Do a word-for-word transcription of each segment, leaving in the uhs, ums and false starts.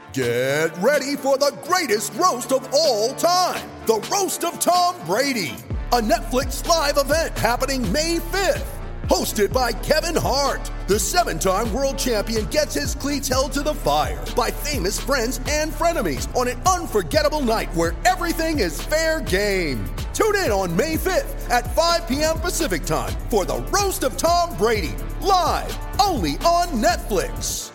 Get ready for the greatest roast of all time, the Roast of Tom Brady, a Netflix live event happening May fifth. Hosted by Kevin Hart, the seven-time world champion gets his cleats held to the fire by famous friends and frenemies on an unforgettable night where everything is fair game. Tune in on May fifth at five p.m. Pacific time for the Roast of Tom Brady, live only on Netflix.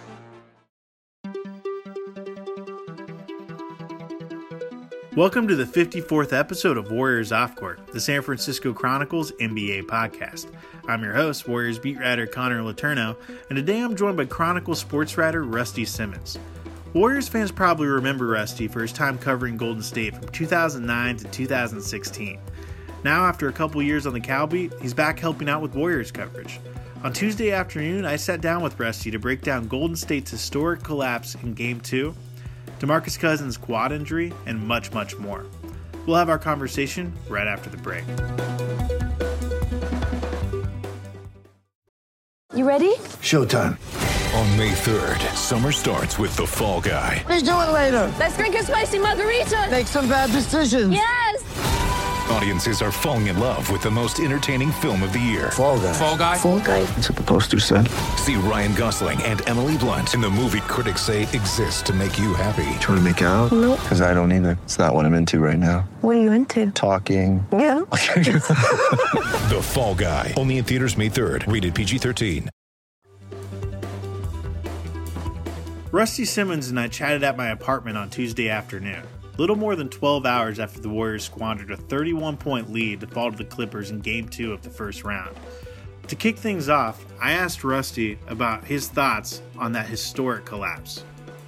Welcome to the fifty-fourth episode of Warriors Off Court, the San Francisco Chronicles N B A podcast. I'm your host, Warriors beat writer Connor Letourneau, and today I'm joined by Chronicle sports writer Rusty Simmons. Warriors fans probably remember Rusty for his time covering Golden State from two thousand nine to two thousand sixteen. Now, after a couple years on the Cal beat, he's back helping out with Warriors coverage. On Tuesday afternoon, I sat down with Rusty to break down Golden State's historic collapse in Game two, DeMarcus Cousins' quad injury, and much, much more. We'll have our conversation right after the break. You ready? Showtime. On May third, summer starts with The Fall Guy. Let's do it later. Let's drink a spicy margarita. Make some bad decisions. Yes! Audiences are falling in love with the most entertaining film of the year. Fall Guy. Fall Guy? Fall guy. That's what the poster said. See Ryan Gosling and Emily Blunt in the movie critics say exists to make you happy. Trying to make it out? Nope. Because I don't either. It's not what I'm into right now. What are you into? Talking. Yeah. The Fall Guy. Only in theaters May third. Rated P G thirteen. Rusty Simmons and I chatted at my apartment on Tuesday afternoon, little more than twelve hours after the Warriors squandered a thirty-one point lead to fall to the Clippers in Game two of the first round. To kick things off, I asked Rusty about his thoughts on that historic collapse.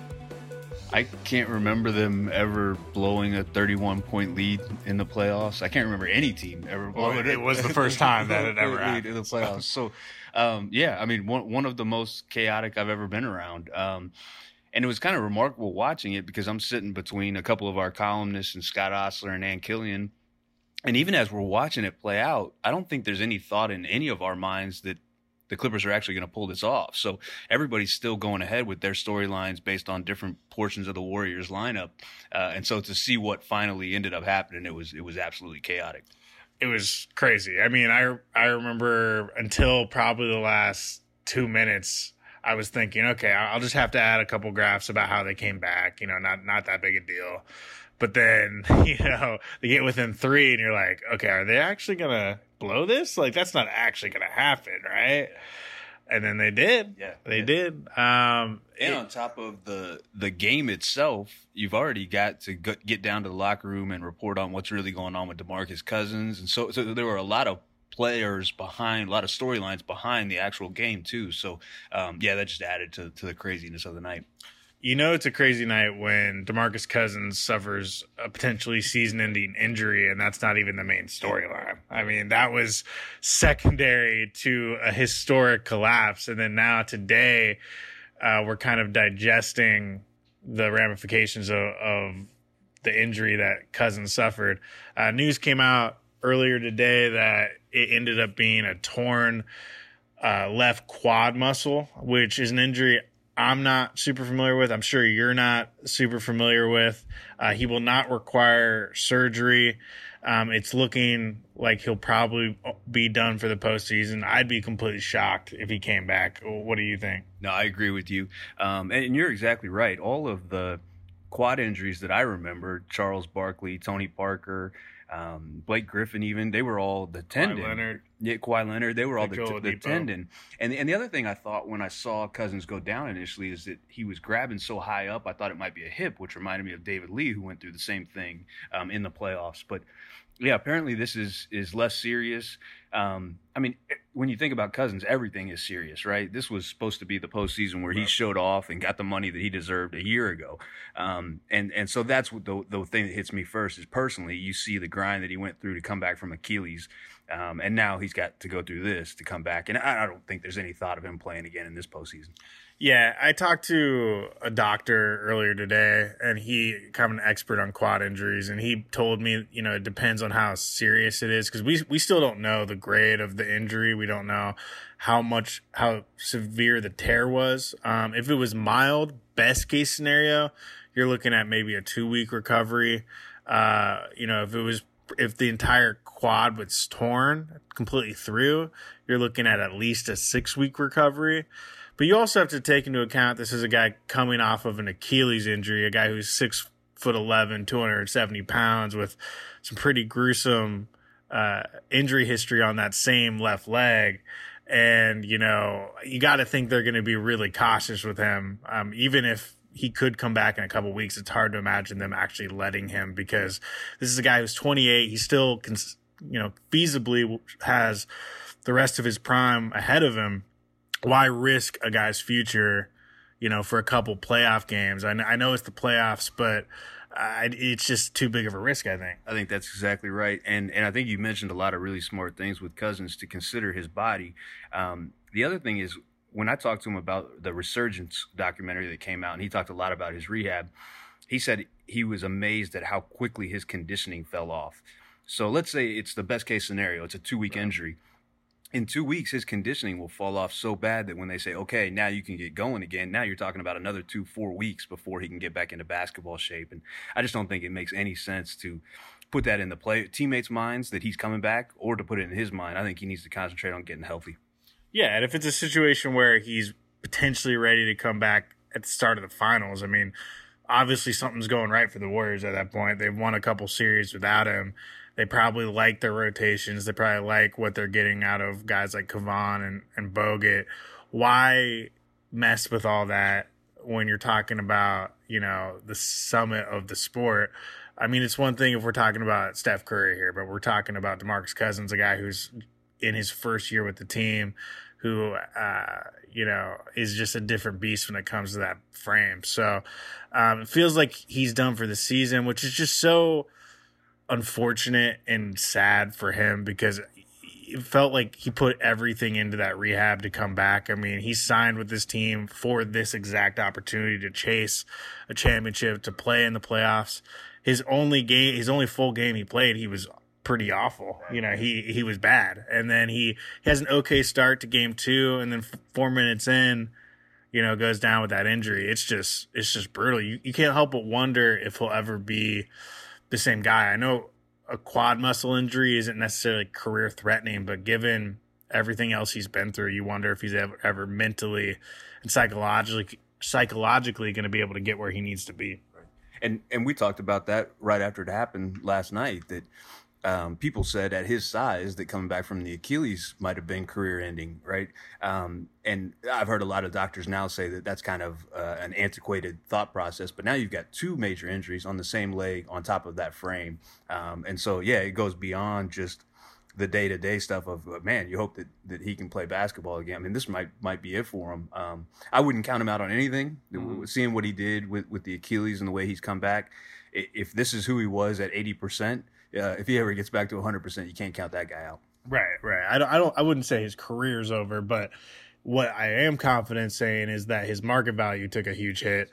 I can't remember them ever blowing a thirty-one point lead in the playoffs. I can't remember any team ever blowing well, it. It was the first time that it ever happened in the playoffs. So, um, yeah, I mean, one one of the most chaotic I've ever been around. Um, and it was kind of remarkable watching it because I'm sitting between a couple of our columnists and Scott Ostler and Ann Killian. And even as we're watching it play out, I don't think there's any thought in any of our minds that the Clippers are actually going to pull this off. So everybody's still going ahead with their storylines based on different portions of the Warriors lineup. Uh, and so to see what finally ended up happening, it was it was absolutely chaotic. It was crazy. I mean, I I remember until probably the last two minutes, I was thinking, okay, I'll just have to add a couple graphs about how they came back. You know, not not that big a deal. But then, you know, they get within three and you're like, okay, are they actually going to blow this? Like, that's not actually going to happen, right? And then they did. Yeah. They yeah. did. Um, and it, on top of the the game itself, you've already got to go, get down to the locker room and report on what's really going on with DeMarcus Cousins. And so, so there were a lot of players behind, a lot of storylines behind the actual game, too. So, um, yeah, that just added to, to the craziness of the night. You know, it's a crazy night when DeMarcus Cousins suffers a potentially season-ending injury, and that's not even the main storyline. I mean, that was secondary to a historic collapse. And then now today, uh, we're kind of digesting the ramifications of, of the injury that Cousins suffered. Uh, news came out earlier today that it ended up being a torn uh, left quad muscle, which is an injury I'm not super familiar with. I'm sure you're not super familiar with. Uh, he will not require surgery. Um, it's looking like he'll probably be done for the postseason. I'd be completely shocked if he came back. What do you think? No, I agree with you. Um, and you're exactly right. All of the quad injuries that I remember, Charles Barkley, Tony Parker, um, Blake Griffin even, they were all the tendon. Kawhi Leonard. Yeah, Kawhi Leonard. They were all the, Joel the Oladipo. tendon. And, and the other thing I thought when I saw Cousins go down initially is that he was grabbing so high up, I thought it might be a hip, which reminded me of David Lee, who went through the same thing um, in the playoffs. But, yeah, apparently this is is less serious. Um, I mean, when you think about Cousins, everything is serious, right? This was supposed to be the postseason where he showed off and got the money that he deserved a year ago. Um, and, and so that's what the, the thing that hits me first is personally, you see the grind that he went through to come back from Achilles. Um, and now he's got to go through this to come back. And I, I don't think there's any thought of him playing again in this postseason. Yeah, I talked to a doctor earlier today, and he kind of an expert on quad injuries, and he told me, you know, it depends on how serious it is, because we we still don't know the grade of the injury. We don't know how much, how severe the tear was. Um, if it was mild, best case scenario, you're looking at maybe a two week recovery. Uh, you know, if it was, if the entire quad was torn completely through, you're looking at at least a six week recovery. But you also have to take into account this is a guy coming off of an Achilles injury, a guy who's six foot eleven, two hundred seventy pounds, with some pretty gruesome uh, injury history on that same left leg. And, you know, you got to think they're going to be really cautious with him. Um, even if he could come back in a couple of weeks, it's hard to imagine them actually letting him, because this is a guy who's twenty-eight. He still, can, you know, feasibly has the rest of his prime ahead of him. Why risk a guy's future, you know, for a couple playoff games? I know, I know it's the playoffs, but uh, it's just too big of a risk, I think. I think that's exactly right. And and I think you mentioned a lot of really smart things with Cousins to consider his body. Um, the other thing is, when I talked to him about the Resurgence documentary that came out, and he talked a lot about his rehab, he said he was amazed at how quickly his conditioning fell off. So let's say it's the best case scenario. It's a two-week injury. In two weeks, his conditioning will fall off so bad that when they say, okay, now you can get going again, now you're talking about another two, four weeks before he can get back into basketball shape. And I just don't think it makes any sense to put that in the play teammates' minds that he's coming back, or to put it in his mind. I think he needs to concentrate on getting healthy. Yeah, and if it's a situation where he's potentially ready to come back at the start of the finals, I mean, obviously something's going right for the Warriors at that point. They've won a couple series without him. They probably like their rotations. They probably like what they're getting out of guys like Kavan and, and Bogut. Why mess with all that when you're talking about, you know, the summit of the sport? I mean, it's one thing if we're talking about Steph Curry here, but we're talking about DeMarcus Cousins, a guy who's in his first year with the team, who, uh, you know, is just a different beast when it comes to that frame. So um, it feels like he's done for the season, which is just so unfortunate and sad for him, because it felt like he put everything into that rehab to come back. I mean, he signed with this team for this exact opportunity to chase a championship, to play in the playoffs. His only game, his only full game he played, he was pretty awful. You know, he, he was bad. And then he, he has an okay start to game two, and then f- four minutes in, you know, goes down with that injury. It's just, it's just brutal. You, you can't help but wonder if he'll ever be the same guy. I know a quad muscle injury isn't necessarily career threatening, but given everything else he's been through, you wonder if he's ever, ever mentally and psychologically, psychologically going to be able to get where he needs to be. And, and we talked about that right after it happened last night, that Um, people said at his size that coming back from the Achilles might have been career ending, right? Um, and I've heard a lot of doctors now say that that's kind of uh, an antiquated thought process, but now you've got two major injuries on the same leg on top of that frame. Um, and so, yeah, it goes beyond just the day-to-day stuff of, uh, man, you hope that, that he can play basketball again. I mean, this might might be it for him. Um, I wouldn't count him out on anything. Mm-hmm. Seeing what he did with, with the Achilles and the way he's come back, if this is who he was at eighty percent, Uh, if he ever gets back to one hundred percent, you can't count that guy out. Right, right. I don't, I don't, I wouldn't say his career's over, but what I am confident saying is that his market value took a huge hit,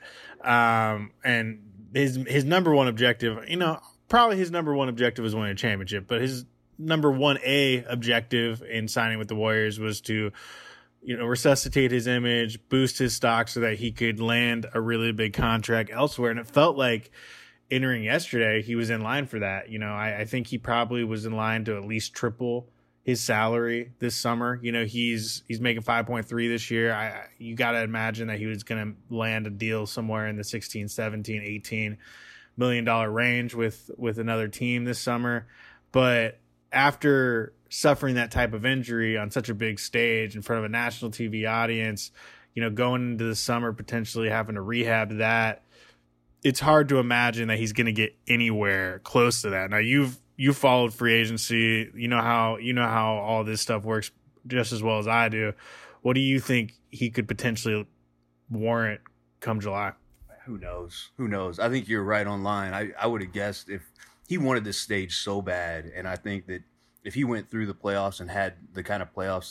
um, and his his number one objective, you know, probably his number one objective was winning a championship, but his number one A objective in signing with the Warriors was to, you know, resuscitate his image, boost his stock so that he could land a really big contract elsewhere, and it felt like, entering yesterday, he was in line for that. You know, I, I think he probably was in line to at least triple his salary this summer. You know, he's he's making five point three this year. I you got to imagine that he was going to land a deal somewhere in the sixteen, seventeen, eighteen million dollar range with with another team this summer. But after suffering that type of injury on such a big stage in front of a national T V audience, you know, going into the summer potentially having to rehab that, it's hard to imagine that he's going to get anywhere close to that. Now you've you followed free agency, you know how you know how all this stuff works just as well as I do. What do you think he could potentially warrant come July? Who knows? Who knows? I think you're right on line. I, I would have guessed if he wanted this stage so bad, and I think that if he went through the playoffs and had the kind of playoffs that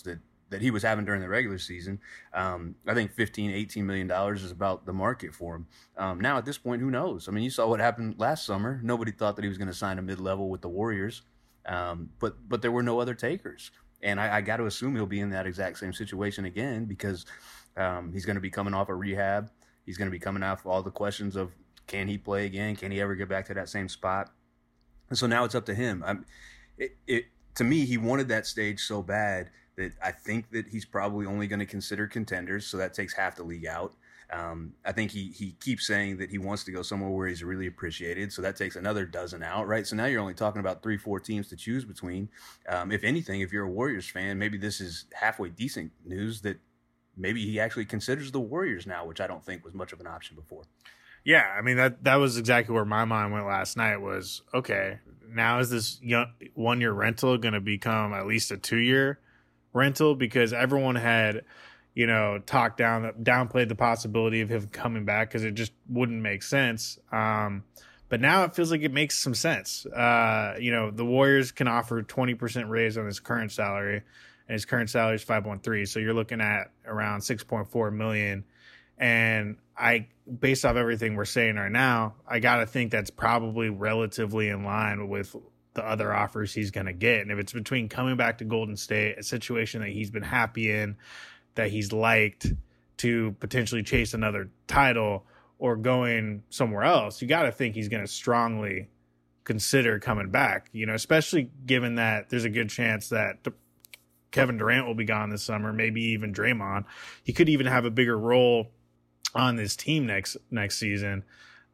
that he was having during the regular season. Um, I think fifteen, eighteen million dollars is about the market for him. Um, now at this point, who knows? I mean, you saw what happened last summer. Nobody thought that he was going to sign a mid-level with the Warriors, um, but but there were no other takers. And I, I got to assume he'll be in that exact same situation again because um, he's going to be coming off a rehab. He's going to be coming off all the questions of can he play again? Can he ever get back to that same spot? And so now it's up to him. I'm, it, it to me, he wanted that stage so bad that I think that he's probably only going to consider contenders, so that takes half the league out. Um, I think he he keeps saying that he wants to go somewhere where he's really appreciated, so that takes another dozen out, right? So now you're only talking about three, four teams to choose between. Um, if anything, if you're a Warriors fan, maybe this is halfway decent news that maybe he actually considers the Warriors now, which I don't think was much of an option before. Yeah, I mean, that that was exactly where my mind went last night was, okay, now is this young, one-year rental going to become at least a two-year rental? Because everyone had, you know, talked down, downplayed the possibility of him coming back because it just wouldn't make sense. Um, but now it feels like it makes some sense. Uh, you know, the Warriors can offer twenty percent raise on his current salary, and his current salary is five point three. So you're looking at around six point four million dollars. And I, based off everything we're saying right now, I got to think that's probably relatively in line with the other offers he's going to get. And if it's between coming back to Golden State, a situation that he's been happy in, that he's liked, to potentially chase another title, or going somewhere else, you got to think he's going to strongly consider coming back, you know, especially given that there's a good chance that Kevin Durant will be gone this summer, maybe even Draymond. He could even have a bigger role on this team next next season.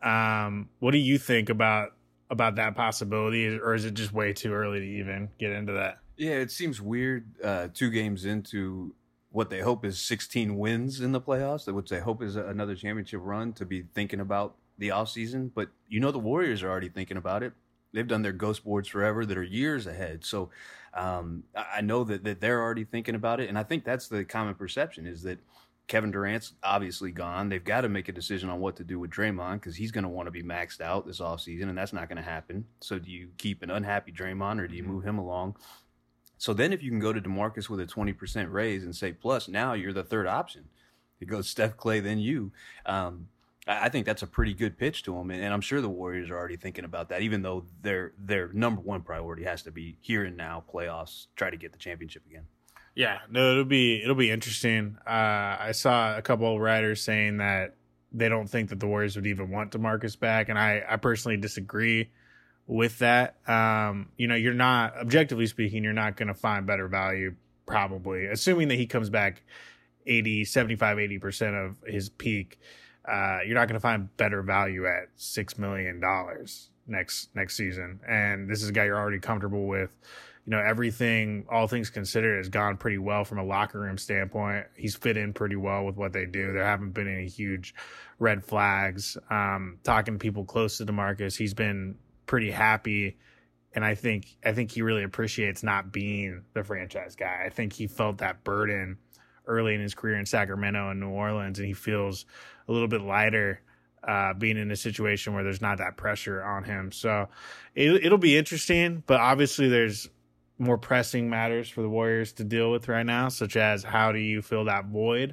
Um, what do you think about about that possibility, or is it just way too early to even get into that? Yeah, it seems weird uh, two games into what they hope is sixteen wins in the playoffs, which they hope is another championship run, to be thinking about the offseason. But you know the Warriors are already thinking about it. They've done their ghost boards forever that are years ahead. So um, I know that, that they're already thinking about it. And I think that's the common perception, is that Kevin Durant's obviously gone. They've got to make a decision on what to do with Draymond, because he's going to want to be maxed out this offseason, and that's not going to happen. So do you keep an unhappy Draymond, or do you move him along? So then if you can go to DeMarcus with a twenty percent raise and say, plus now you're the third option. It goes Steph, Clay, then you. Um, I think that's a pretty good pitch to him, and I'm sure the Warriors are already thinking about that, even though their their number one priority has to be here and now, playoffs, try to get the championship again. Yeah, no, it'll be it'll be interesting. Uh, I saw a couple of writers saying that they don't think that the Warriors would even want DeMarcus back, and I, I personally disagree with that. Um, you know, you're not, objectively speaking, you're not going to find better value, probably, assuming that he comes back eighty, seventy-five, eighty percent of his peak. Uh, you're not going to find better value at six million dollars next next season. And this is a guy you're already comfortable with. You know, everything, all things considered, has gone pretty well from a locker room standpoint. He's fit in pretty well with what they do. There haven't been any huge red flags. Um, talking to people close to DeMarcus, he's been pretty happy. And I think I think he really appreciates not being the franchise guy. I think he felt that burden early in his career in Sacramento and New Orleans, and he feels a little bit lighter uh, being in a situation where there's not that pressure on him. So it, it'll be interesting, but obviously there's more pressing matters for the Warriors to deal with right now, such as how do you fill that void?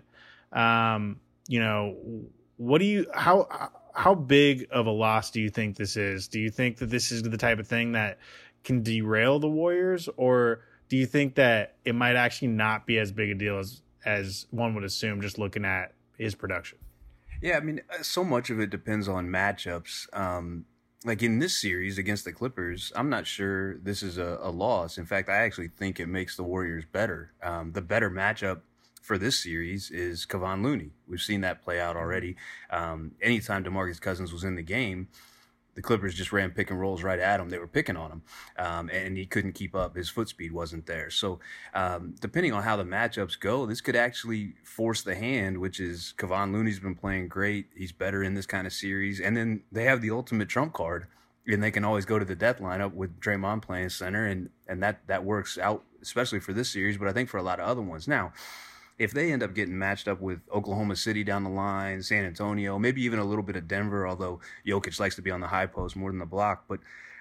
Um, you know, what do you, how, how big of a loss do you think this is? Do you think that this is the type of thing that can derail the Warriors, or do you think that it might actually not be as big a deal as, as one would assume just looking at his production? Yeah, I mean, so much of it depends on matchups. Um, like in this series against the Clippers, I'm not sure this is a, a loss. In fact, I actually think it makes the Warriors better. Um, the better matchup for this series is Kevon Looney. We've seen that play out already. Um, anytime DeMarcus Cousins was in the game, the Clippers just ran pick and rolls right at him. They were picking on him, um, and he couldn't keep up. His foot speed wasn't there. So um, depending on how the matchups go, this could actually force the hand, which is Kevon Looney's been playing great. He's better in this kind of series. And then they have the ultimate trump card, and they can always go to the death lineup with Draymond playing center, and, and that, that works out, especially for this series, but I think for a lot of other ones. Now, if they end up getting matched up with Oklahoma City down the line, San Antonio, maybe even a little bit of Denver, although Jokic likes to be on the high post more than the block. But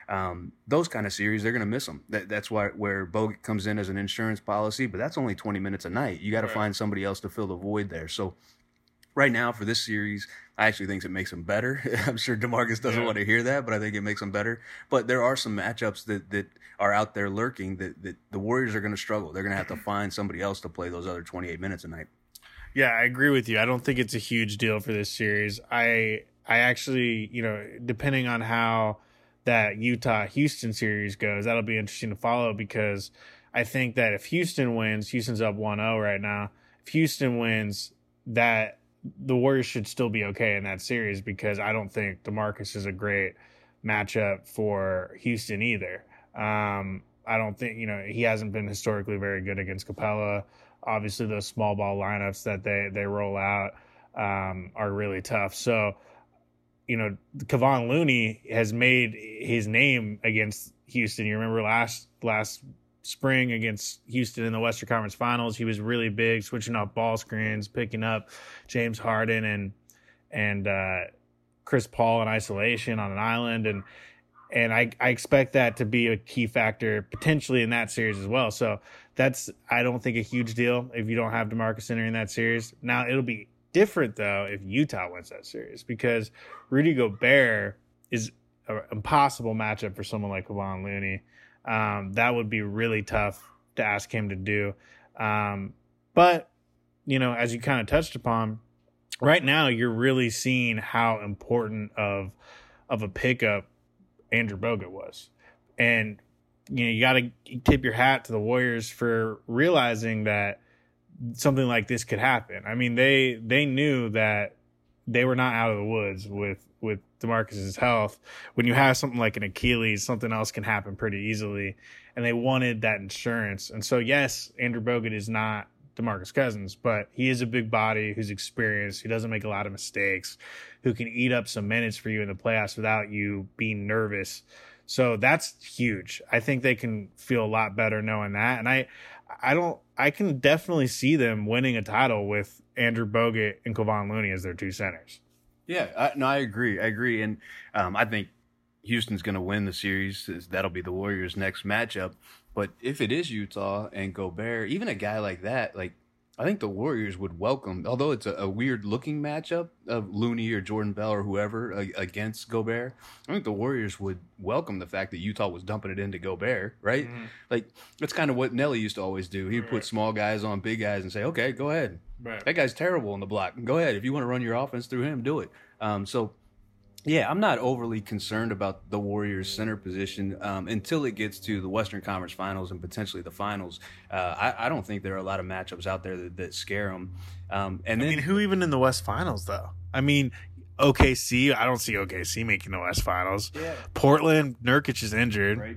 Um, those kind of series, they're going to miss them. That, that's why where Bogut comes in as an insurance policy, but that's only twenty minutes a night. You got to right. find somebody else to fill the void there. So right now for this series, I actually think it makes them better. I'm sure DeMarcus doesn't yeah. want to hear that, but I think it makes them better. But there are some matchups that, that are out there lurking that, that the Warriors are going to struggle. They're going to have to find somebody else to play those other twenty-eight minutes a night. Yeah, I agree with you. I don't think it's a huge deal for this series. I I actually, you know, depending on how that Utah-Houston series goes, that'll be interesting to follow, because I think that if Houston wins, Houston's up one oh right now. If Houston wins, that the Warriors should still be okay in that series, because I don't think DeMarcus is a great matchup for Houston either. Um, I don't think, you know, he hasn't been historically very good against Capella. Obviously, those small ball lineups that they, they roll out um, are really tough. So, you know, Kevon Looney has made his name against Houston. You remember last last spring against Houston in the Western Conference Finals, he was really big, switching off ball screens, picking up James Harden and and uh, Chris Paul in isolation on an island, and and I, I expect that to be a key factor potentially in that series as well. So that's, I don't think, a huge deal if you don't have DeMarcus entering that series. Now, it'll be different, though, if Utah wins that series, because Rudy Gobert is an impossible matchup for someone like Kevon Looney. Um, that would be really tough to ask him to do. Um, but, you know, as you kind of touched upon, right now you're really seeing how important of of a pickup Andrew Bogut was. And, you know, you got to tip your hat to the Warriors for realizing that something like this could happen. I mean, they they knew that they were not out of the woods with, with DeMarcus's health. When you have something like an Achilles, something else can happen pretty easily. And they wanted that insurance. And so, yes, Andrew Bogut is not DeMarcus Cousins, but he is a big body who's experienced, who doesn't make a lot of mistakes, who can eat up some minutes for you in the playoffs without you being nervous. So that's huge. I think they can feel a lot better knowing that. And I, I don't, I can definitely see them winning a title with Andrew Bogut and Kevon Looney as their two centers. Yeah, I, no, I agree. I agree. And um, I think Houston's going to win the series. That'll be the Warriors' next matchup. But if it is Utah and Gobert, even a guy like that, like, I think the Warriors would welcome, although it's a, a weird-looking matchup of Looney or Jordan Bell or whoever uh, against Gobert, I think the Warriors would welcome the fact that Utah was dumping it into Gobert, right? Mm-hmm. Like, that's kind of what Nelly used to always do. He'd right. put small guys on big guys and say, okay, go ahead. Right. That guy's terrible on the block. Go ahead. If you want to run your offense through him, do it. Um, so, yeah, I'm not overly concerned about the Warriors' center position um, until it gets to the Western Conference Finals and potentially the Finals. Uh, I, I don't think there are a lot of matchups out there that, that scare them. Um, and I then, mean, who even in the West Finals, though? I mean, O K C, I don't see O K C making the West Finals. Yeah. Portland, Nurkic is injured. Right.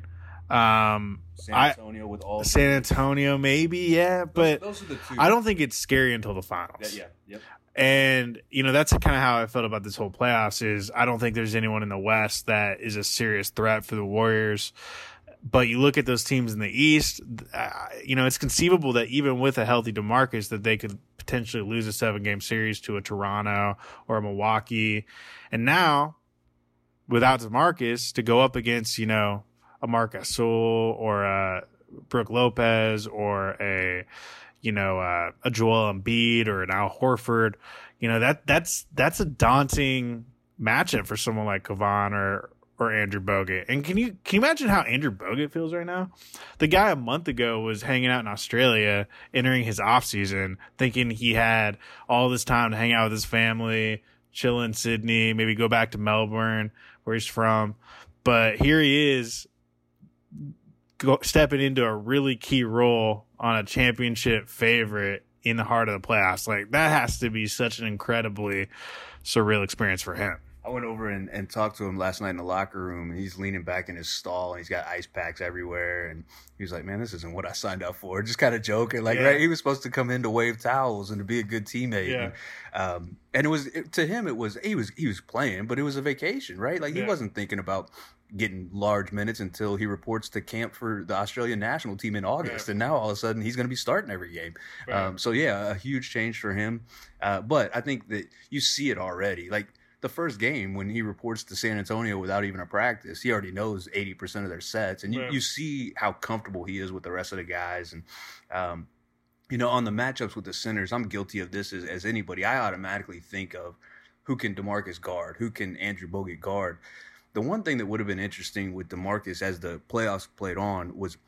Um, San Antonio I, with all San Antonio, maybe, yeah, but those, those are the two. I don't think it's scary until the Finals. Yeah, yeah, yep. And, you know, that's kind of how I felt about this whole playoffs is I don't think there's anyone in the West that is a serious threat for the Warriors. But you look at those teams in the East, uh, you know, it's conceivable that even with a healthy DeMarcus that they could potentially lose a seven-game series to a Toronto or a Milwaukee. And now, without DeMarcus, to go up against, you know, a Marc Gasol or a Brook Lopez or a – you know, uh, a Joel Embiid or an Al Horford, you know, that that's that's a daunting matchup for someone like Kevon or or Andrew Bogut. And can you can you imagine how Andrew Bogut feels right now? The guy a month ago was hanging out in Australia, entering his off season, thinking he had all this time to hang out with his family, chill in Sydney, maybe go back to Melbourne, where he's from. But here he is, go, stepping into a really key role on a championship favorite in the heart of the playoffs. Like, that has to be such an incredibly surreal experience for him. I went over and, and talked to him last night in the locker room, and he's leaning back in his stall, and he's got ice packs everywhere, and he was like, man, this isn't what I signed up for. Just kind of joking. Like, yeah. right, he was supposed to come in to wave towels and to be a good teammate. Yeah. And, um, and it was, it, to him, it was, he was, he was playing, but it was a vacation, right? Like, he yeah. wasn't thinking about getting large minutes until he reports to camp for the Australian national team in August. Right. And now all of a sudden he's going to be starting every game. Right. Um, so yeah, a huge change for him. Uh, but I think that you see it already. Like, the first game when he reports to San Antonio without even a practice, he already knows eighty percent of their sets. And you, Yeah. you see how comfortable he is with the rest of the guys. And, um, you know, on the matchups with the centers, I'm guilty of this as, as anybody. I automatically think of who can DeMarcus guard, who can Andrew Bogut guard. The one thing that would have been interesting with DeMarcus as the playoffs played on was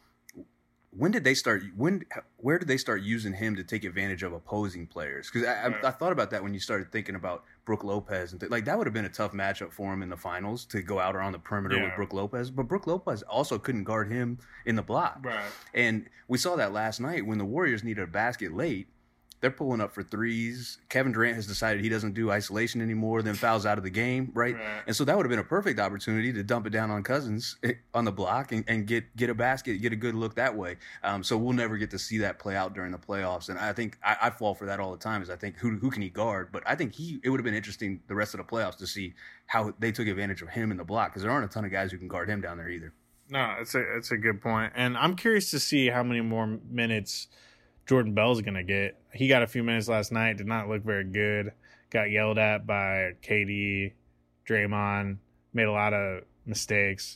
when did they start? When where did they start using him to take advantage of opposing players? Because I, Right. I, I thought about that when you started thinking about Brook Lopez and th- like that would have been a tough matchup for him in the finals to go out around the perimeter Yeah. with Brook Lopez. But Brook Lopez also couldn't guard him in the block. Right. And we saw that last night when the Warriors needed a basket late. They're pulling up for threes. Kevin Durant has decided he doesn't do isolation anymore, then fouls out of the game, right? Right. And so that would have been a perfect opportunity to dump it down on Cousins eh, on the block and, and get get a basket, get a good look that way. Um, so we'll never get to see that play out during the playoffs. And I think I, I fall for that all the time. Is I think who who can he guard? But I think he it would have been interesting the rest of the playoffs to see how they took advantage of him in the block because there aren't a ton of guys who can guard him down there either. No, it's a it's a good point, and I'm curious to see how many more minutes Jordan Bell's going to get. He got a few minutes last night, did not look very good. Got yelled at by K D, Draymond, made a lot of mistakes.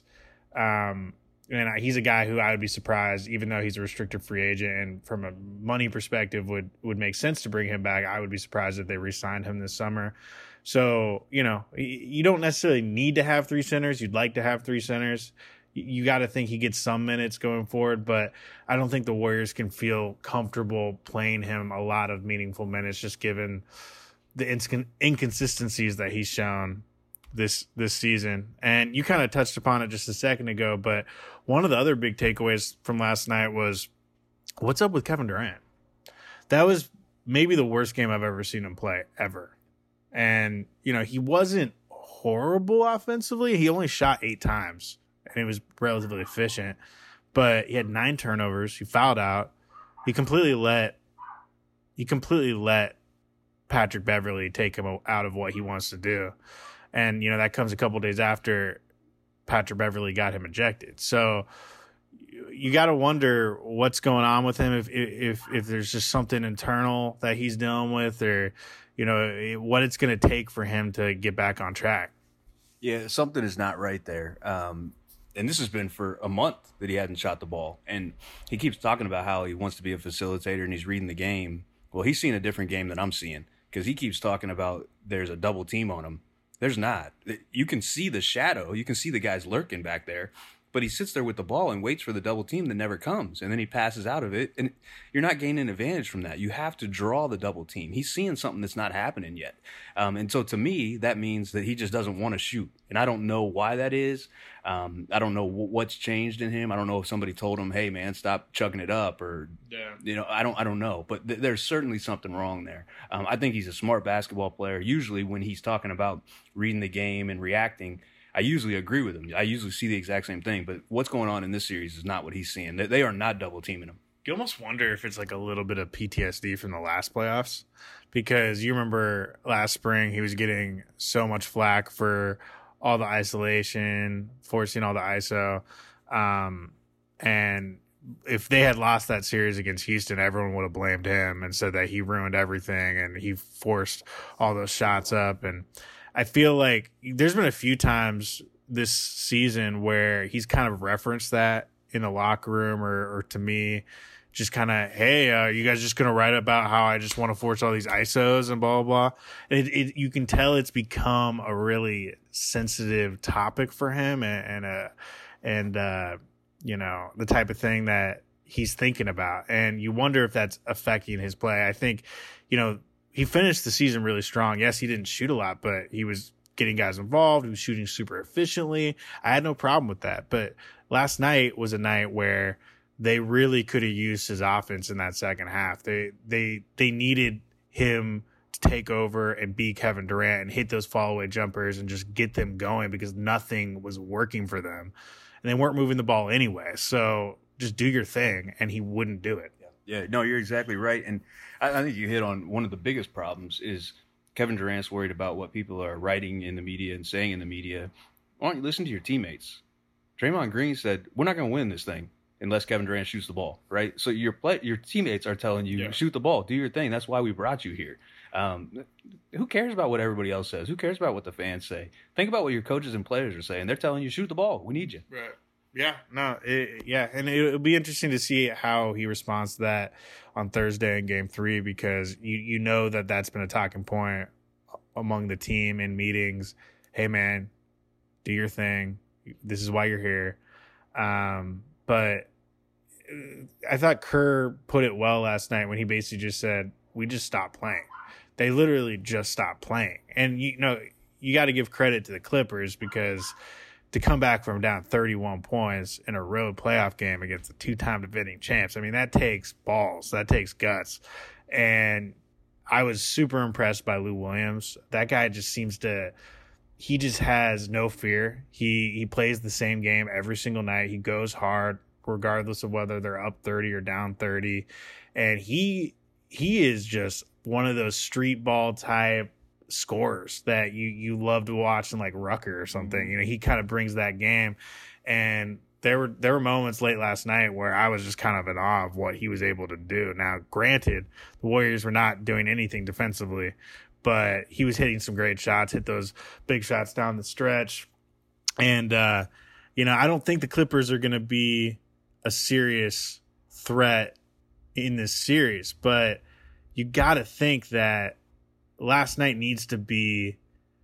Um, and I- he's a guy who I would be surprised, even though he's a restricted free agent and from a money perspective would, would make sense to bring him back. I would be surprised if they re-signed him this summer. So, you know, y- you don't necessarily need to have three centers. You'd like to have three centers. You got to think he gets some minutes going forward, but I don't think the Warriors can feel comfortable playing him a lot of meaningful minutes, just given the incon- inconsistencies that he's shown this this season. And you kind of touched upon it just a second ago, but one of the other big takeaways from last night was what's up with Kevin Durant? That was maybe the worst game I've ever seen him play ever. And, you know, he wasn't horrible offensively. He only shot eight times. And he was relatively efficient, but he had nine turnovers. He fouled out. He completely let he completely let Patrick Beverley take him out of what he wants to do, and you know that comes a couple days after Patrick Beverley got him ejected. So you got to wonder what's going on with him. If if if there's just something internal that he's dealing with, or you know what it's going to take for him to get back on track. Yeah, something is not right there. Um, and this has been for a month that he hadn't shot the ball. And he keeps talking about how he wants to be a facilitator and he's reading the game. Well, he's seeing a different game than I'm seeing because he keeps talking about there's a double team on him. There's not. You can see the shadow. You can see the guys lurking back there. But he sits there with the ball and waits for the double team that never comes. And then he passes out of it. And you're not gaining advantage from that. You have to draw the double team. He's seeing something that's not happening yet. Um, and so to me, that means that he just doesn't want to shoot. And I don't know why that is. Um, I don't know w- what's changed in him. I don't know if somebody told him, hey, man, stop chucking it up. Or, Yeah. you know, I don't I don't know. But th- there's certainly something wrong there. Um, I think he's a smart basketball player. Usually when he's talking about reading the game and reacting, I usually agree with him. I usually see the exact same thing, but what's going on in this series is not what he's seeing. They, they are not double teaming him. You almost wonder if it's like a little bit of P T S D from the last playoffs, because you remember last spring he was getting so much flack for all the isolation, forcing all the I S O. Um, and if they had lost that series against Houston, everyone would have blamed him and said that he ruined everything and he forced all those shots up. And I feel like there's been a few times this season where he's kind of referenced that in the locker room or, or to me, just kind of, hey, uh, you guys just going to write about how I just want to force all these I S Os and blah, blah, blah. It, it, you can tell it's become a really sensitive topic for him and, and, uh, and uh, you know, the type of thing that he's thinking about. And you wonder if that's affecting his play. I think, you know, he finished the season really strong. Yes, he didn't shoot a lot, but he was getting guys involved. He was shooting super efficiently. I had no problem with that. But last night was a night where they really could have used his offense in that second half. They they they needed him to take over and be Kevin Durant and hit those fall-away jumpers and just get them going because nothing was working for them. And they weren't moving the ball anyway. So just do your thing, and he wouldn't do it. Yeah, no, you're exactly right. And I, I think you hit on one of the biggest problems is Kevin Durant's worried about what people are writing in the media and saying in the media. Why don't you listen to your teammates? Draymond Green said, we're not going to win this thing unless Kevin Durant shoots the ball, right? So your play, your teammates are telling you, Yeah. shoot the ball, do your thing. That's why we brought you here. Um, who cares about what everybody else says? Who cares about what the fans say? Think about what your coaches and players are saying. They're telling you, shoot the ball. We need you. Right. Yeah, no, it, yeah, and it, it'll be interesting to see how he responds to that on Thursday in Game Three, because you you know that that's been a talking point among the team in meetings. Hey, man, do your thing. This is why you're here. Um, but I thought Kerr put it well last night when he basically just said, "We just stopped playing." They literally just stopped playing, and you know you got to give credit to the Clippers, because to come back from down thirty-one points in a road playoff game against the two-time defending champs, I mean, that takes balls. That takes guts. And I was super impressed by Lou Williams. That guy just seems to – he just has no fear. He he plays the same game every single night. He goes hard regardless of whether they're up thirty or down thirty. And he he is just one of those street ball type scorers that you you love to watch in like Rucker or something. You know, he kind of brings that game, and there were there were moments late last night where I was just kind of in awe of what he was able to do. Now, granted, the Warriors were not doing anything defensively, but he was hitting some great shots, hit those big shots down the stretch. And uh, you know, I don't think the Clippers are going to be a serious threat in this series, but you got to think that last night needs to be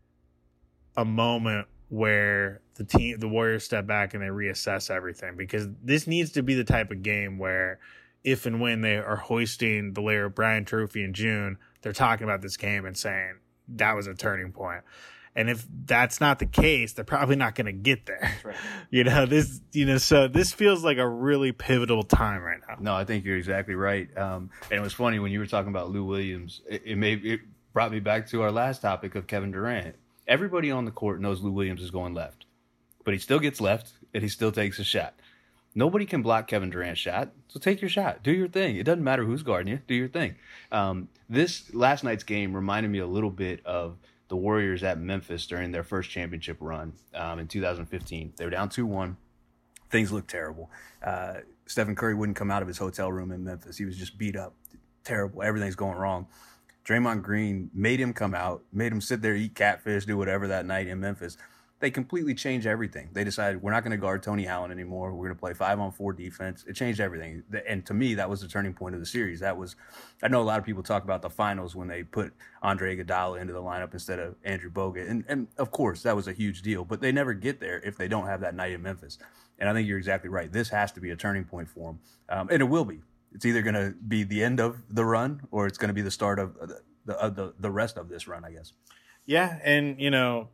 a moment where the team, the Warriors step back and they reassess everything, because this needs to be the type of game where if and when they are hoisting the Larry O'Brien trophy in June, they're talking about this game and saying that was a turning point. And if that's not the case, they're probably not going to get there. That's right. You know, this, you know, so this feels like a really pivotal time right now. No, I think you're exactly right. Um, and it was funny when you were talking about Lou Williams, it, it made, it brought me back to our last topic of Kevin Durant. Everybody on the court knows Lou Williams is going left, but he still gets left and he still takes a shot. Nobody can block Kevin Durant's shot, so take your shot. Do your thing. It doesn't matter who's guarding you. Do your thing. Um, this last night's game reminded me a little bit of the Warriors at Memphis during their first championship run um, in two thousand fifteen. They were down two one. Things looked terrible. Uh, Stephen Curry wouldn't come out of his hotel room in Memphis. He was just beat up. Terrible. Everything's going wrong. Draymond Green made him come out, made him sit there, eat catfish, do whatever that night in Memphis. They completely changed everything. They decided we're not going to guard Tony Allen anymore. We're going to play five on four defense. It changed everything. And to me, that was the turning point of the series. That was, I know a lot of people talk about the finals when they put Andre Iguodala into the lineup instead of Andrew Bogut. And, and of course, that was a huge deal. But they never get there if they don't have that night in Memphis. And I think you're exactly right. This has to be a turning point for them. Um, and it will be. It's either going to be the end of the run or it's going to be the start of the, the, of the, the rest of this run, I guess. Yeah, and, you know,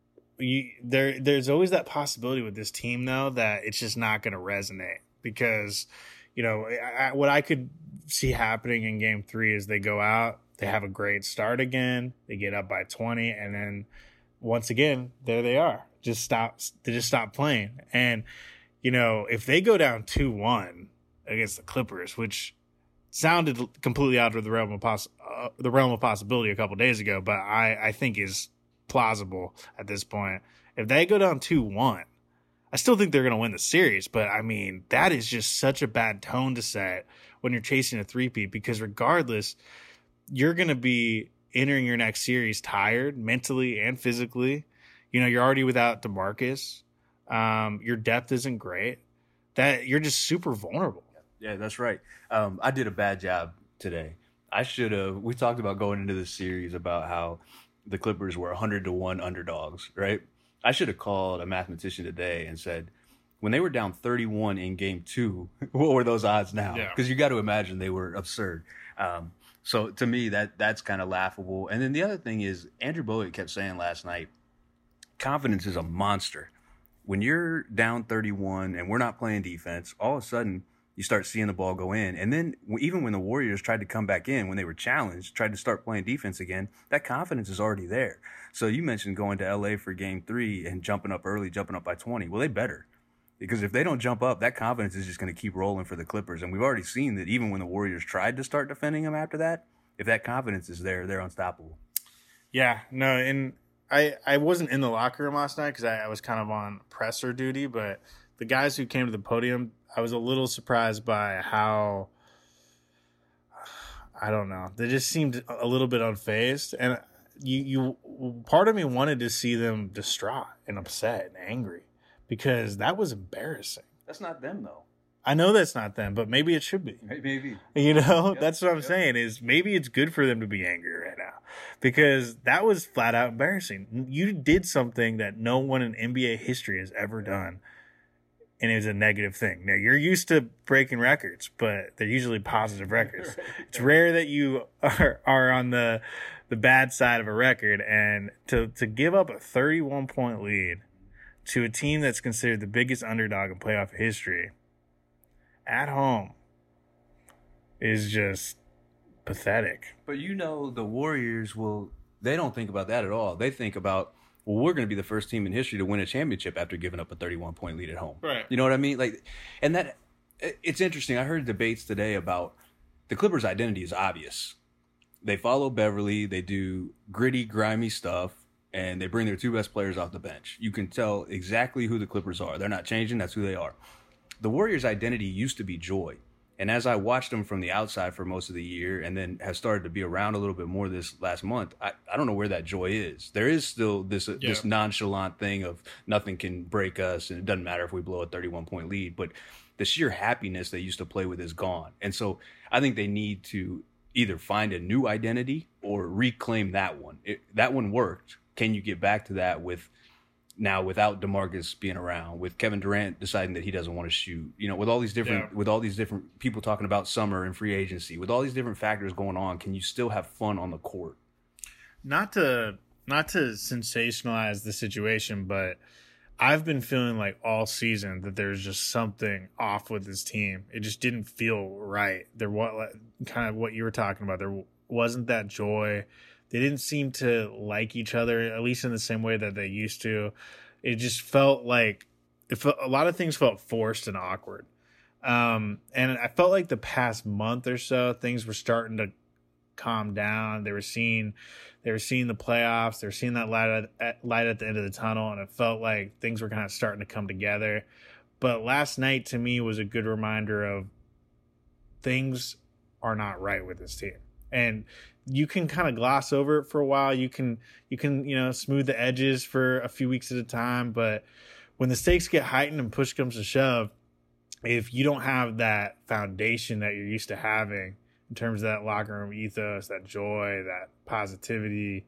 You, there, there's always that possibility with this team, though, that it's just not going to resonate because, you know, I, what I could see happening in game three is they go out, they have a great start again, they get up by twenty, and then once again, there they are. Just stop, they just stop playing. And, you know, if they go down two one against the Clippers, which sounded completely out of the realm of poss- uh, the realm of possibility a couple days ago, but I, I think is plausible at this point. If they go down two one, I still think they're going to win the series, but I mean, that is just such a bad tone to set when you're chasing a three-peat, because regardless, you're going to be entering your next series tired mentally and physically. You know, you're already without DeMarcus. Um, your depth isn't great. That you're just super vulnerable. Yeah, that's right. Um, I did a bad job today. I should have, we talked about going into this series about how the Clippers were one hundred to one underdogs, right? I should have called a mathematician today and said, when they were down thirty-one in game two, what were those odds now? Because yeah. you got to imagine they were absurd. Um, so to me, that that's kind of laughable. And then the other thing is, Andrew Bogut kept saying last night, confidence is a monster. When you're down thirty-one and we're not playing defense, all of a sudden you start seeing the ball go in. And then even when the Warriors tried to come back in, when they were challenged, tried to start playing defense again, that confidence is already there. So you mentioned going to L A for game three and jumping up early, jumping up by twenty. Well, they better. Because if they don't jump up, that confidence is just going to keep rolling for the Clippers. And we've already seen that even when the Warriors tried to start defending them after that, if that confidence is there, they're unstoppable. Yeah, no, and I, I wasn't in the locker room last night because I, I was kind of on presser duty, but the guys who came to the podium, I was a little surprised by how I don't know. They just seemed a little bit unfazed, and you, you, part of me wanted to see them distraught and upset and angry because that was embarrassing. That's not them, though. I know that's not them, but maybe it should be. Maybe. You know, Yep. that's what I'm Yep. saying is maybe it's good for them to be angry right now because that was flat out embarrassing. You did something that no one in N B A history has ever done, and it was a negative thing. Now, you're used to breaking records, but they're usually positive records. It's rare that you are, are on the the bad side of a record, and to, to give up a thirty-one point lead to a team that's considered the biggest underdog in playoff history at home is just pathetic. But you know, the Warriors will, they don't think about that at all. They think about, well, we're going to be the first team in history to win a championship after giving up a thirty-one point lead at home. Right. You know what I mean? Like, and that, it's interesting. I heard debates today about the Clippers' identity is obvious. They follow Beverly, they do gritty, grimy stuff, and they bring their two best players off the bench. You can tell exactly who the Clippers are. They're not changing. That's who they are. The Warriors' identity used to be joy. And as I watched them from the outside for most of the year and then have started to be around a little bit more this last month, I, I don't know where that joy is. There is still this uh, Yeah. this nonchalant thing of nothing can break us and it doesn't matter if we blow a thirty-one point lead. But the sheer happiness they used to play with is gone. And so I think they need to either find a new identity or reclaim that one. It, that one worked. Can you get back to that with now without DeMarcus being around, with Kevin Durant deciding that he doesn't want to shoot, you know, with all these different, Yeah. with all these different people talking about summer and free agency, with all these different factors going on, can you still have fun on the court? Not to not to sensationalize the situation, but I've been feeling like all season that there's just something off with this team. It just didn't feel right. There was kind of what you were talking about. There wasn't that joy. They didn't seem to like each other, at least in the same way that they used to. It just felt like it felt, a lot of things felt forced and awkward. Um, and I felt like the past month or so, things were starting to calm down. They were seeing, they were seeing the playoffs. They were seeing that light at, light at the end of the tunnel, and it felt like things were kind of starting to come together. But last night to me was a good reminder of things are not right with this team. And you can kind of gloss over it for a while. You can, you can, you know, smooth the edges for a few weeks at a time. But when the stakes get heightened and push comes to shove, if you don't have that foundation that you're used to having in terms of that locker room ethos, that joy, that positivity,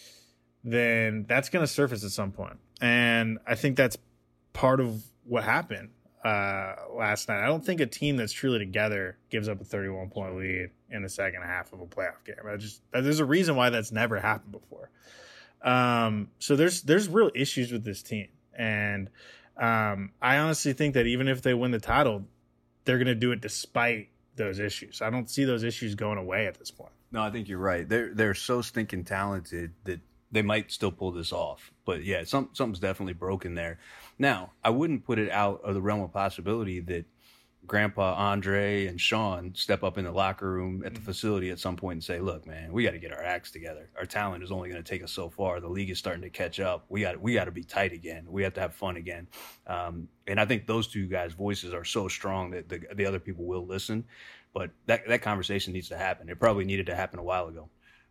then that's going to surface at some point. And I think that's part of what happened uh, last night. I don't think a team that's truly together gives up a thirty-one point lead in the second half of a playoff game. I just, there's a reason why that's never happened before. Um, so there's, there's real issues with this team. And um, I honestly think that even if they win the title, they're going to do it despite those issues. I don't see those issues going away at this point. No, I think you're right. They're, they're so stinking talented that they might still pull this off. But yeah, some, something's definitely broken there. Now, I wouldn't put it out of the realm of possibility that Grandpa Andre and Sean step up in the locker room at the facility at some point and say, look, man, we got to get our acts together. Our talent is only going to take us so far. The league is starting to catch up. We got we got to be tight again. We have to have fun again. Um, and I think those two guys' voices are so strong that the, the other people will listen. But that, that conversation needs to happen. It probably needed to happen a while ago.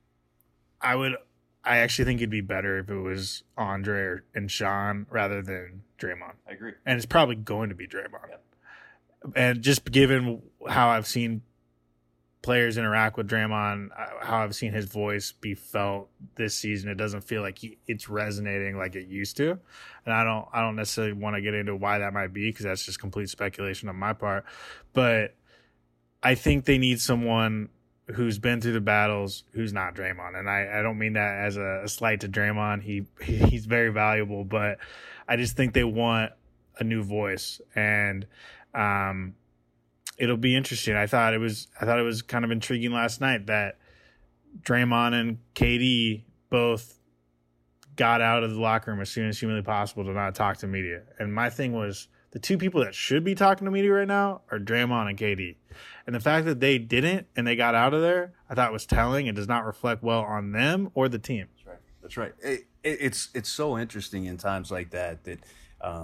I would, I actually think it'd be better if it was Andre and Sean rather than Draymond. I agree. And it's probably going to be Draymond. Yep. And just given how I've seen players interact with Draymond, how I've seen his voice be felt this season, it doesn't feel like he, it's resonating like it used to. And I don't, I don't necessarily want to get into why that might be because that's just complete speculation on my part. But I think they need someone who's been through the battles, who's not Draymond. And I, I don't mean that as a, a slight to Draymond. He, he he's very valuable, but I just think they want a new voice. And um, it'll be interesting. I thought it was I thought it was kind of intriguing last night that Draymond and K D both got out of the locker room as soon as humanly possible to not talk to media. And my thing was the two people that should be talking to media right now are Draymond and K D. And the fact that they didn't and they got out of there, I thought was telling. It does not reflect well on them or the team. That's right. That's right. It, it, it's it's so interesting in times like that that um,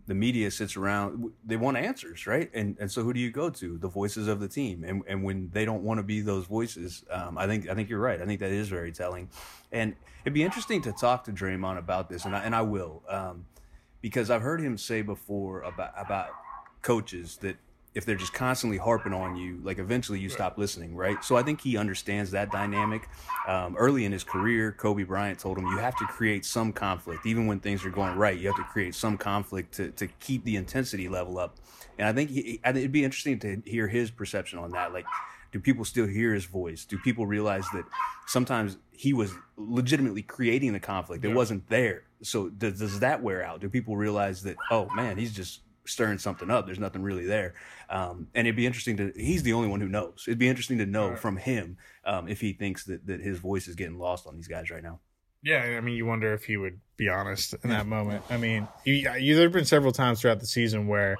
the media sits around, they want answers, right? And and so who do you go to? The voices of the team. And and when they don't want to be those voices, um, I think I think you're right. I think that is very telling. And it'd be interesting to talk to Draymond about this, and I, and I will, um, because I've heard him say before about about coaches that if they're just constantly harping on you, like eventually you stop listening, right? So I think he understands that dynamic. Um, early in his career, Kobe Bryant told him you have to create some conflict. Even when things are going right, you have to create some conflict to, to keep the intensity level up. And I think, he, I think it'd be interesting to hear his perception on that. Like, do people still hear his voice? Do people realize that sometimes he was legitimately creating the conflict? It wasn't there. So does, does that wear out? Do people realize that, oh, man, he's just stirring something up? There's nothing really there. Um, and it'd be interesting to, he's the only one who knows. It'd be interesting to know right. from him um, if he thinks that, that his voice is getting lost on these guys right now. Yeah, I mean, you wonder if he would be honest in that moment. I mean, you, you, there have been several times throughout the season where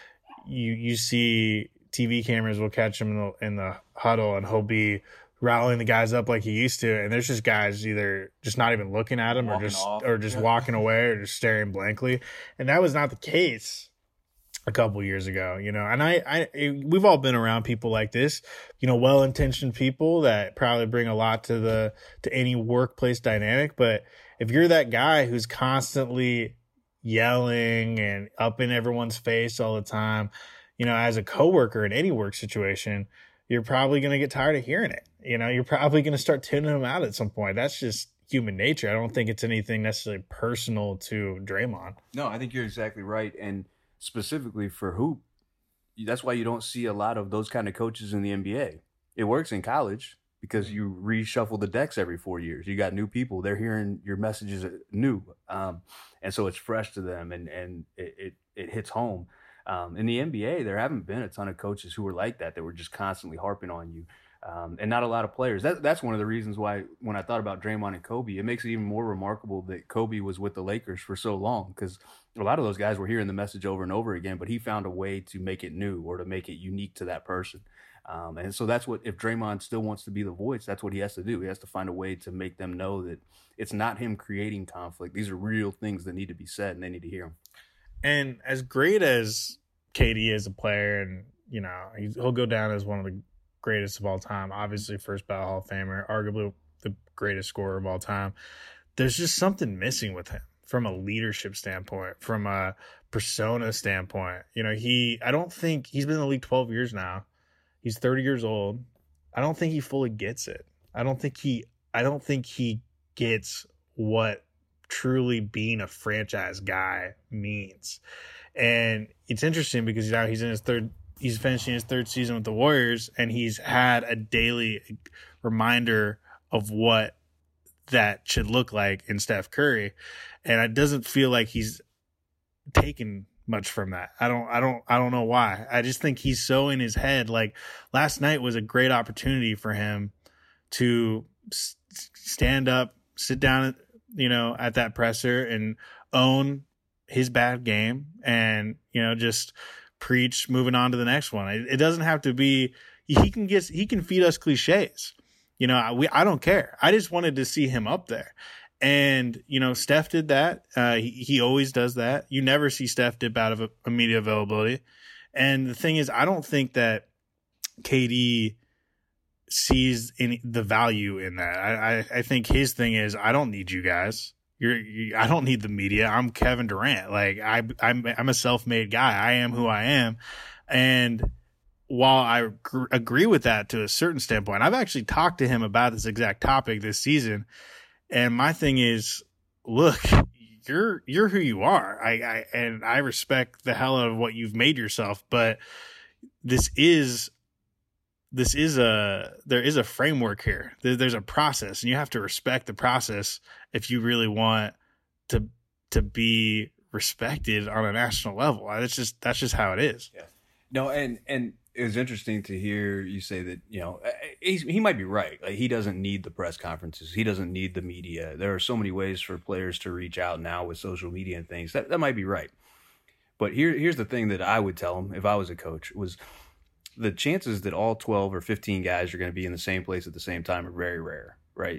you you see T V cameras will catch him in the, in the huddle, and he'll be rallying the guys up like he used to, and there's just guys either just not even looking at him walking or just off. or just yeah. walking away or just staring blankly. And that was not the case a couple years ago, you know, and I, I, we've all been around people like this, you know, well-intentioned people that probably bring a lot to the, to any workplace dynamic. But if you're that guy who's constantly yelling and up in everyone's face all the time, you know, as a coworker in any work situation, you're probably going to get tired of hearing it. You know, you're probably going to start tuning them out at some point. That's just human nature. I don't think it's anything necessarily personal to Draymond. No, I think you're exactly right. And specifically for hoop, that's why you don't see a lot of those kind of coaches in the N B A. It works in college because you reshuffle the decks every four years. You got new people. They're hearing your messages new. Um, and so it's fresh to them, and, and it, it, it hits home. Um, in the N B A, there haven't been a ton of coaches who were like that, that were just constantly harping on you. Um, and not a lot of players. That, that's one of the reasons why when I thought about Draymond and Kobe, it makes it even more remarkable that Kobe was with the Lakers for so long, because a lot of those guys were hearing the message over and over again, but he found a way to make it new or to make it unique to that person. Um, and so that's what, if Draymond still wants to be the voice, that's what he has to do. He has to find a way to make them know that it's not him creating conflict. These are real things that need to be said, and they need to hear them. And as great as K D is a player, and, you know, he'll go down as one of the greatest of all time, obviously first ballot Hall of Famer, arguably the greatest scorer of all time, there's just something missing with him from a leadership standpoint, from a persona standpoint. You know, he, I don't think he's been in the league twelve years now. He's thirty years old. I don't think he fully gets it. I don't think he, I don't think he gets what truly being a franchise guy means. And it's interesting because now he's in his third He's finishing his third season with the Warriors, and he's had a daily reminder of what that should look like in Steph Curry. And it doesn't feel like he's taken much from that. I don't, I don't, I don't know why. I just think he's so in his head. Like, last night was a great opportunity for him to s- stand up, sit down, you know, at that presser and own his bad game, and, you know, just preach, moving on to the next one. It, it doesn't have to be, he can get, he can feed us cliches. You know, I, we, I don't care. I just wanted to see him up there. And, you know, Steph did that. Uh, he, he always does that. You never see Steph dip out of a, a media availability. And the thing is, I don't think that K D sees any, the value in that. I, I, I think his thing is, I don't need you guys. You're, you, I don't need the media. I'm Kevin Durant. Like, I, I'm, I'm a self-made guy. I am who I am. And while I gr- agree with that to a certain standpoint, I've actually talked to him about this exact topic this season. And my thing is, look, you're, you're who you are. I, I, and I respect the hell out of what you've made yourself, but this is, this is a, there is a framework here. There, there's a process, and you have to respect the process if you really want to, to be respected on a national level. That's just, that's just how it is. Yeah. No. And, and it was interesting to hear you say that, you know, he's, he might be right. Like, he doesn't need the press conferences. He doesn't need the media. There are so many ways for players to reach out now with social media and things. That, that might be right. But here, here's the thing that I would tell him if I was a coach was, the chances that all twelve or fifteen guys are going to be in the same place at the same time are very rare, right?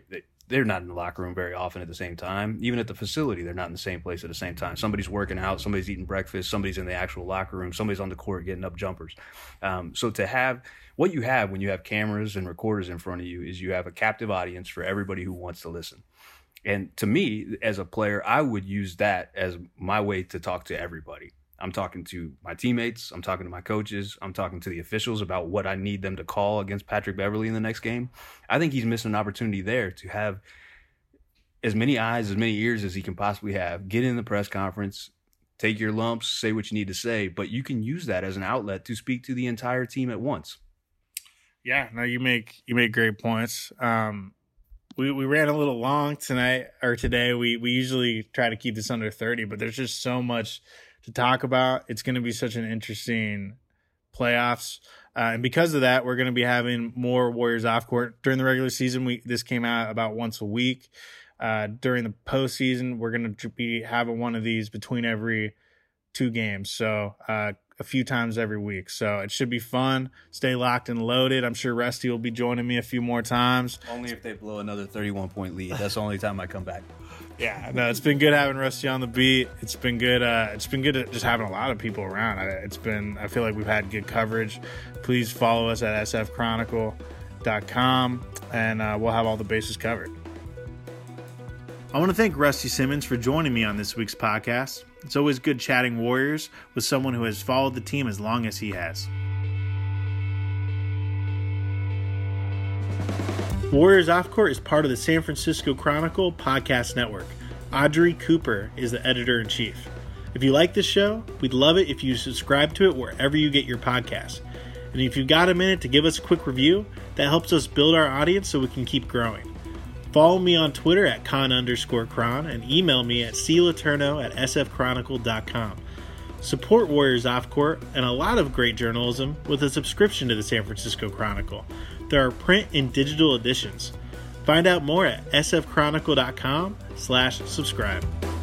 they're not in the locker room very often at the same time. Even at the facility, they're not in the same place at the same time. Somebody's working out, somebody's eating breakfast, somebody's in the actual locker room, somebody's on the court getting up jumpers. Um, so to have what you have when you have cameras and recorders in front of you is you have a captive audience for everybody who wants to listen. And to me, as a player, I would use that as my way to talk to everybody. I'm talking to my teammates. I'm talking to my coaches. I'm talking to the officials about what I need them to call against Patrick Beverley in the next game. I think he's missing an opportunity there to have as many eyes, as many ears as he can possibly have. Get in the press conference, take your lumps, say what you need to say, but you can use that as an outlet to speak to the entire team at once. Yeah, no, you make you make great points. Um, we we ran a little long tonight or today. We we usually try to keep this under thirty, but there's just so much to talk about. It's going to be such an interesting playoffs. Uh, and because of that, we're going to be having more Warriors off court during the regular season. We, this came out about once a week. Uh, during the postseason, we're going to be having one of these between every two games. So, uh, a few times every week. So it should be fun. Stay locked and loaded. I'm sure Rusty will be joining me a few more times. Only if they blow another thirty-one point lead. That's the only time I come back. Yeah, no, it's been good having Rusty on the beat. It's been good. Uh, it's been good just having a lot of people around. It's been. I feel like we've had good coverage. Please follow us at s f chronicle dot com, and uh, we'll have all the bases covered. I want to thank Rusty Simmons for joining me on this week's podcast. It's always good chatting Warriors with someone who has followed the team as long as he has. Warriors Off Court is part of the San Francisco Chronicle podcast network. Audrey Cooper is the editor-in-chief. If you like this show, we'd love it if you subscribe to it wherever you get your podcasts. And if you've got a minute to give us a quick review, that helps us build our audience so we can keep growing. Follow me on Twitter at con underscore cron and email me at cletourneau at s f chronicle dot com. Support Warriors Off Court and a lot of great journalism with a subscription to the San Francisco Chronicle. There are print and digital editions. Find out more at s f chronicle dot com slash subscribe.